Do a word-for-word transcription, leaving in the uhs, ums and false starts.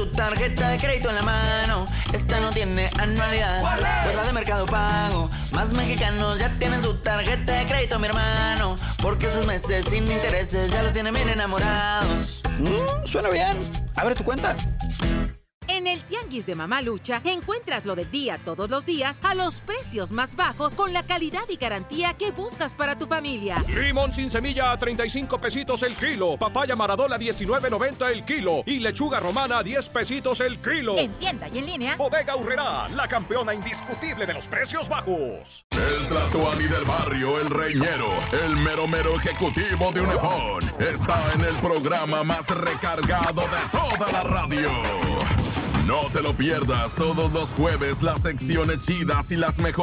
tu tarjeta de crédito en la mano. Esta no tiene anualidad, fuera de Mercado Pago. Más mexicanos ya tienen su tarjeta de crédito, mi hermano, porque sus meses sin intereses ya los tienen bien enamorados. Mm, suena bien. Abre tu cuenta. En el Tianguis de Mamalucha encuentras lo del día todos los días a los precios más bajos con la calidad y garantía que buscas para tu familia. Limón sin semilla a treinta y cinco pesitos el kilo. Papaya Maradona diecinueve noventa el kilo. Y lechuga romana a diez pesitos el kilo. En tienda y en línea. Bodega Aurrerá, la campeona indiscutible de los precios bajos. El Tlatoani del barrio, el reñero, el mero mero ejecutivo de Unefón, está en el programa más recargado de toda la radio. No te lo pierdas todos los jueves, las secciones chidas y las mejores